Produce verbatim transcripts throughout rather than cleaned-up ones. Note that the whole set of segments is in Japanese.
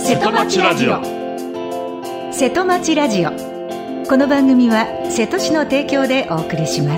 瀬戸町ラジオ。 瀬戸町ラジオ、この番組は瀬戸市の提供でお送りします。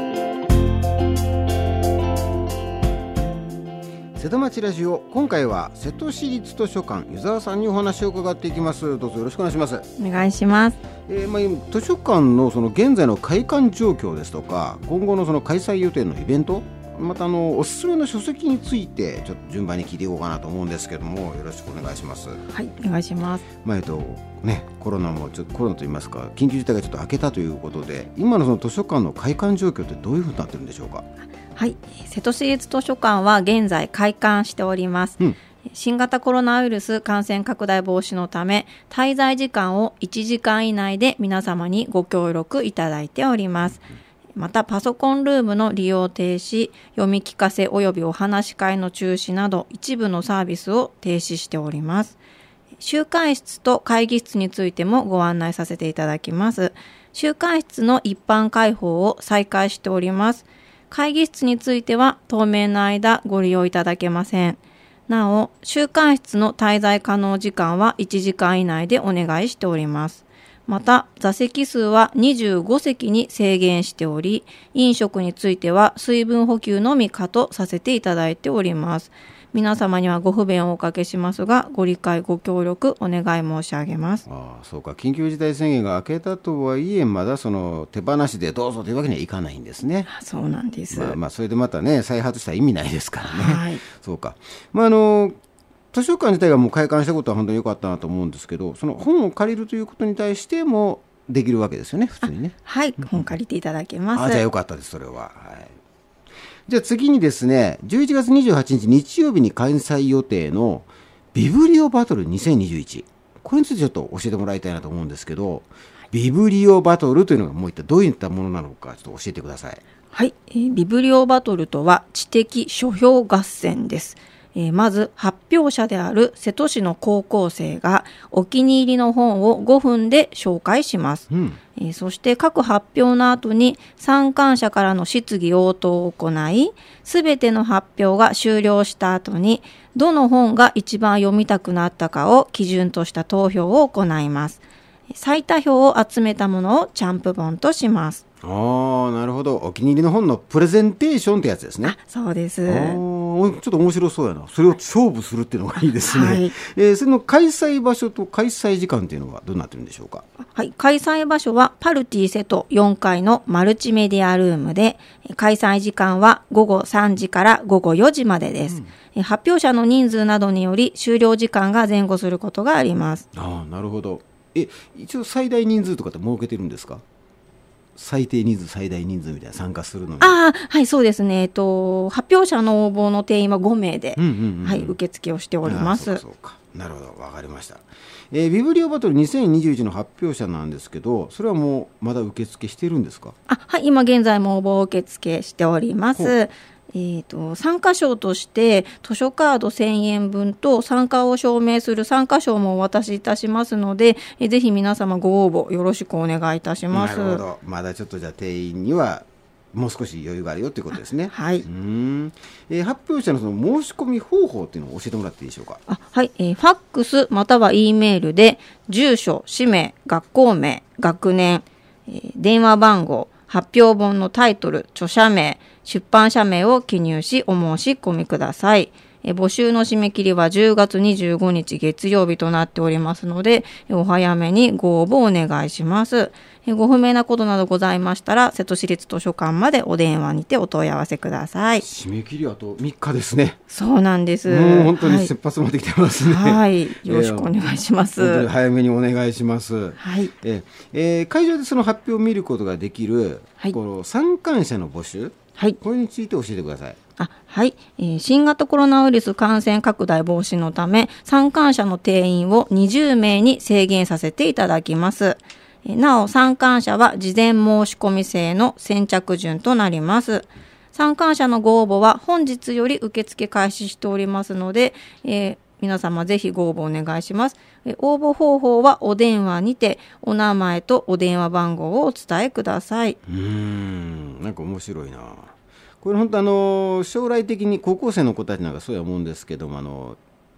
瀬戸町ラジオ、今回は瀬戸市立図書館湯沢さんにお話を伺っていきます。どうぞよろしくお願いします。 お願いします。 えーまあ、図書館のその現在の開館状況ですとか、今後のその開催予定のイベント、またあのおすすめの書籍についてちょっと順番に聞いていこうかなと思うんですけども、よろしくお願いします。 はい、お願いします。 まあえっとね、コロナもちょっとコロナといいますか緊急事態がちょっと明けたということで、今のその図書館の開館状況ってどういうふうになってるんでしょうか。 はい、瀬戸市立図書館は現在開館しております、うん、新型コロナウイルス感染拡大防止のため滞在時間をいちじかん以内で皆様にご協力いただいております。またパソコンルームの利用停止、読み聞かせ及びお話し会の中止など一部のサービスを停止しております。集会室と会議室についてもご案内させていただきます。集会室の一般開放を再開しております。会議室については当面の間ご利用いただけません。なお、集会室の滞在可能時間はいちじかん以内でお願いしております。また、座席数はにじゅうごせきに制限しており、飲食については水分補給のみ可とさせていただいております。皆様にはご不便をおかけしますが、ご理解ご協力お願い申し上げます。 ああ、そうか。緊急事態宣言が明けたとはいえ、まだその手放しでどうぞというわけにはいかないんですね。 そうなんです。 まあ、まあそれでまたね、再発したら意味ないですからね。 はい、 そうか。まああの図書館自体がもう開館したことは本当に良かったなと思うんですけど、その本を借りるということに対してもできるわけですよね、普通にね。 はい、本借りていただけます。 あ、じゃあ良かったです、それは。はい、じゃあ次にですね、じゅういちがつにじゅうはちにち日曜日に開催予定のビブリオバトルにせんにじゅういち、これについてちょっと教えてもらいたいなと思うんですけど、ビブリオバトルというのがもう一体どういったものなのか、ちょっと教えてください。 はい、えー、ビブリオバトルとは知的書評合戦です。えー、まず発表者である瀬戸市の高校生がお気に入りの本をごふんで紹介します、うんえー、そして各発表の後に参観者からの質疑応答を行い、すべての発表が終了した後にどの本が一番読みたくなったかを基準とした投票を行います。最多票を集めたものをチャンプ本とします。 ああ、なるほど。お気に入りの本のプレゼンテーションってやつですね。 あ、そうです。 ちょっと面白そうやな。それを勝負するっていうのがいいですね。はい、えー、その開催場所と開催時間っていうのはどうなってるんでしょうか。 はい、開催場所はパルティ瀬戸よんかいのマルチメディアルームで、開催時間はごごさんじからごごよじまでです、うん、発表者の人数などにより終了時間が前後することがあります。 ああ、なるほど。え、一応最大人数とかって設けてるんですか。最低人数最大人数みたいな参加するのに。 ああ、はい、そうですね、えっと、発表者の応募の定員はごめいで、うんうんうんうん、はい、受付をしております。 そうかそうか、なるほど、わかりました。えー、ビブリオバトルにせんにじゅういちの発表者なんですけど、それはもうまだ受付してるんですか。 あ、はい、今現在も応募受付しております。えーと、参加賞として図書カードせんえんぶんと参加を証明する参加賞もお渡しいたしますので、えぜひ皆様ご応募よろしくお願いいたします。 なるほど。まだちょっとじゃあ定員にはもう少し余裕があるよということですね。 はい。 うーん、えー、発表者のその申し込み方法っていうのを教えてもらっていいでしょうか。 あ、はい、えー、ファックスまたは E メールで住所、氏名、学校名、学年、えー、電話番号、発表本のタイトル、著者名、出版社名を記入しお申し込みください。え募集の締め切りはじゅうがつにじゅうごにち月曜日となっておりますので、お早めにご応募お願いします。ご不明なことなどございましたら瀬戸市立図書館までお電話にてお問い合わせください。 締め切りあとみっかですね。 そうなんです。 もう本当に切羽詰まってきてますね。 はい、よろしくお願いします。 えー、本当に早めにお願いします。 はい、 えー、会場でその発表を見ることができる、はい、この参観者の募集、はい、これについて教えてください。 あ、はい、えー、新型コロナウイルス感染拡大防止のため参観者の定員をにじゅうめいに制限させていただきます。えー、なお参観者は事前申し込み制の先着順となります。参観者のご応募は本日より受付開始しておりますので、えー、皆様ぜひご応募お願いします。えー、応募方法はお電話にてお名前とお電話番号をお伝えください。 うーん、なんか面白いな。これ本当あの将来的に高校生の子たちなんかそうや思うんですけども、あの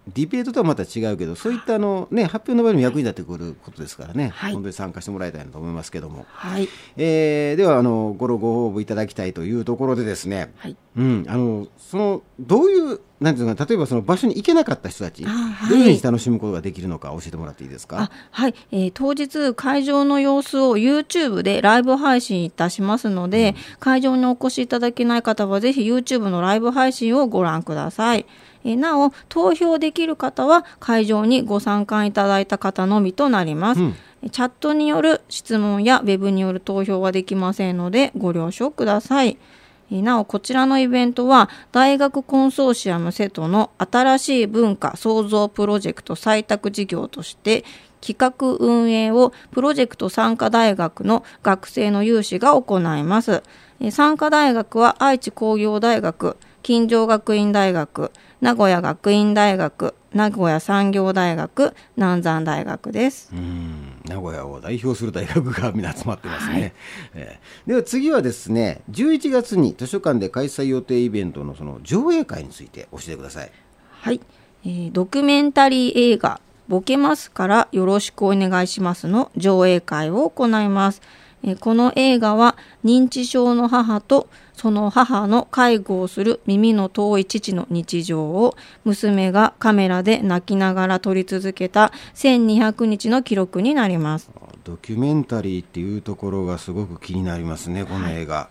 ディベートとはまた違うけど、そういったあの、ね、発表の場にも役に立ってくることですからね、はい、本当に参加してもらいたいなと思いますけども、はい、えー、ではあのごご応募いただきたいというところでですね、はい、うん、あのそのどういうなんていうのか、例えばその場所に行けなかった人たち、はい、どういうふうに楽しむことができるのか教えてもらっていいですか。 あ、はい、えー、当日会場の様子を YouTube でライブ配信いたしますので、うん、会場にお越しいただけない方はぜひ YouTube のライブ配信をご覧ください。えー、なお投票できる方は会場にご参加いただいた方のみとなります。うん、チャットによる質問やウェブによる投票はできませんのでご了承ください。なおこちらのイベントは大学コンソーシアム瀬戸の新しい文化創造プロジェクト採択事業として企画運営をプロジェクト参加大学の学生の有志が行います。参加大学は愛知工業大学、金城学院大学、名古屋学院大学、名古屋産業大学、南山大学です。 うーん、名古屋を代表する大学がみんな集まってますね。はい、えー、では次はですね、じゅういちがつに図書館で開催予定イベントのその上映会について教えてください。 はい、えー、ドキュメンタリー映画ボケますからよろしくお願いしますの上映会を行います。えー、この映画は認知症の母とその母の介護をする耳の遠い父の日常を娘がカメラで泣きながら撮り続けたせんにひゃくにちの記録になります。 ドキュメンタリーっていうところがすごく気になりますね、この映画。はい、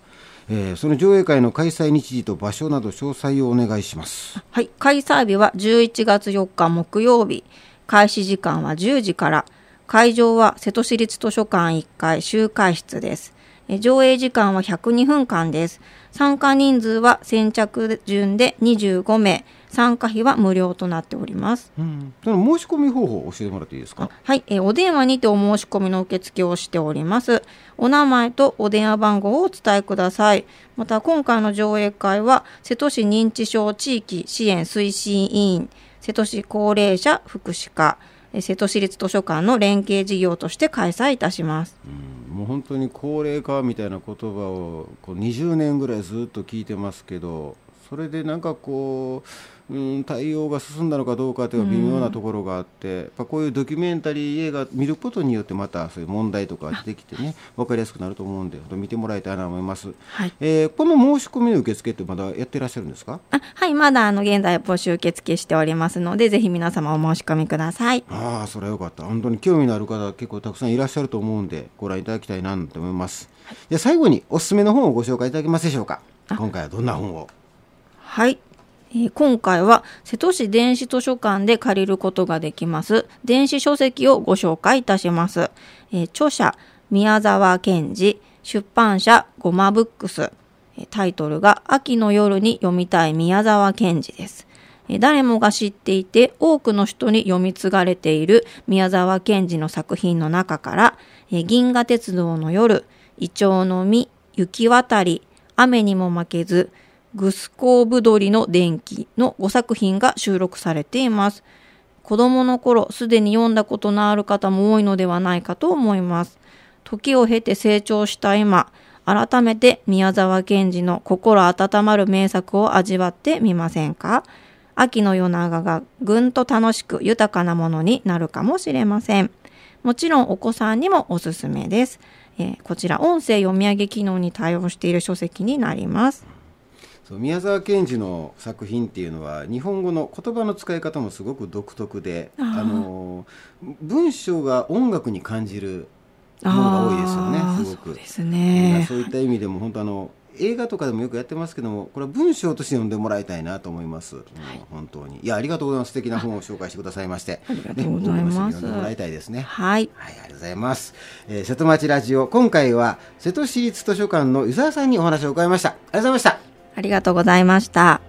えー、その上映会の開催日時と場所など詳細をお願いします。 はい、開催日はじゅういちがつよっか木曜日、開始時間はじゅうじから、会場は瀬戸市立図書館いっかい集会室です。上映時間はひゃくにふんかんです。参加人数は先着順でにじゅうごめい、参加費は無料となっております。 うん、その申し込み方法を教えてもらっていいですか。 はい、えお電話にてお申し込みの受付をしております。お名前とお電話番号をお伝えください。また今回の上映会は瀬戸市認知症地域支援推進委員、瀬戸市高齢者福祉課、瀬戸市立図書館の連携事業として開催いたします。 うん、もう本当に高齢化みたいな言葉をこうにじゅうねんぐらいずっと聞いてますけど、それでなんかこう、うん、対応が進んだのかどうかという微妙なところがあって、うん、やっぱこういうドキュメンタリー映画見ることによってまたそういう問題とか出てきてね、分かりやすくなると思うんで見てもらいたいなと思います。はい、えー、この申し込みの受付ってまだやってらっしゃるんですか。 あ、はい、まだあの現在募集受付しておりますのでぜひ皆様お申し込みください。 ああ、それはよかった。本当に興味のある方結構たくさんいらっしゃると思うんでご覧いただきたいなと思います。はい、で最後におすすめの本をご紹介いただけますでしょうか。今回はどんな本を。 はい、えー、今回は瀬戸市電子図書館で借りることができます電子書籍をご紹介いたします。えー、著者宮沢賢治、出版社ゴマブックス、タイトルが秋の夜に読みたい宮沢賢治です。えー、誰もが知っていて多くの人に読み継がれている宮沢賢治の作品の中から、えー、銀河鉄道の夜、イチョウの実、雪渡り、雨にも負けず、グスコーブドリの電気のごさくひんが収録されています。子供の頃すでに読んだことのある方も多いのではないかと思います。時を経て成長した今、改めて宮沢賢治の心温まる名作を味わってみませんか。秋の夜長がぐんと楽しく豊かなものになるかもしれません。もちろんお子さんにもおすすめです。えー、こちら音声読み上げ機能に対応している書籍になります。 そう、宮沢賢治の作品っていうのは日本語の言葉の使い方もすごく独特で、あの文章が音楽に感じるものが多いですよね。すごく。 そうですね。 そういった意味でも本当あの映画とかでもよくやってますけども、これは文章として読んでもらいたいなと思います。はい、本当にいやありがとうございます。素敵な本を紹介してくださいまして、 ありがとうございます。 ね、読んでもらいたいですね。 はい、 はい、ありがとうございます。えー、瀬戸町ラジオ、今回は瀬戸市立図書館の湯沢さんにお話を伺いました。ありがとうございました。 ありがとうございました。